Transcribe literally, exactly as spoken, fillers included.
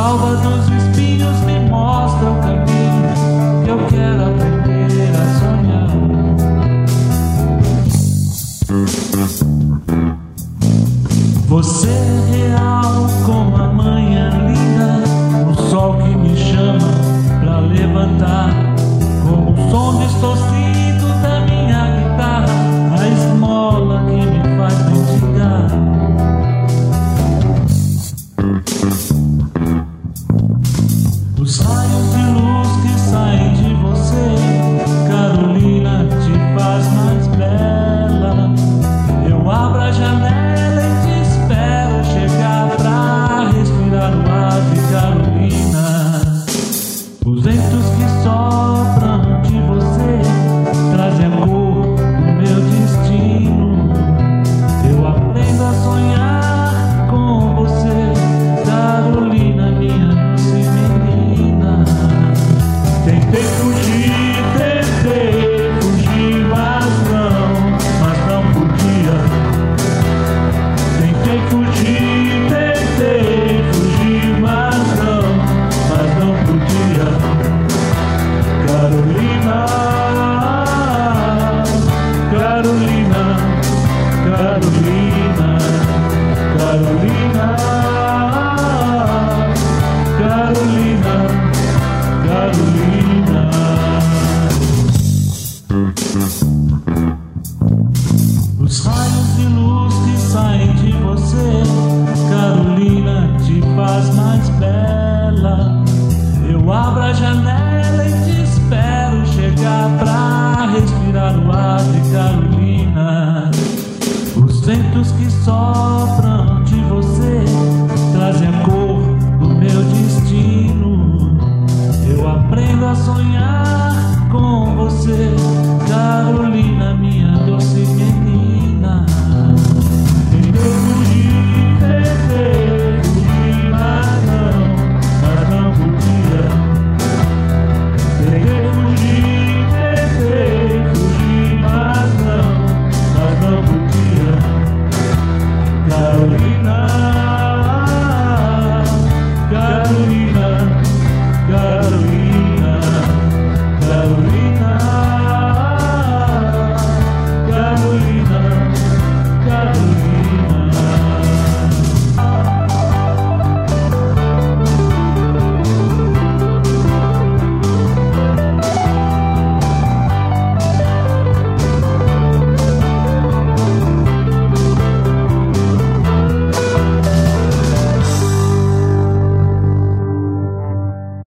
alva dos espinhos me mostra o caminho que eu quero aprender a sonhar. Você é real como a manhã linda, o sol que me chama pra levantar, como o som distorcido da minha guitarra, a esmola que me faz mendigar. Os raios de luz que saem de você, Carolina, te faz mais bela. Eu abro a janela e te espero chegar pra respirar o ar de Carolina. Os ventos que sopram de você trazem a cor do meu destino. Eu aprendo a sonhar com você, Carolina, minha doce menina. Tentei fugir, tentei fugir, mas não, mas não podia. Tentei fugir, tentei fugir, mas não, mas não podia. Carolina, Carolina, Carolina, Carolina, Carolina, Carolina. Os raios de luz que saem de você, Carolina, te faz mais bela. Eu abro a janela e te espero chegar pra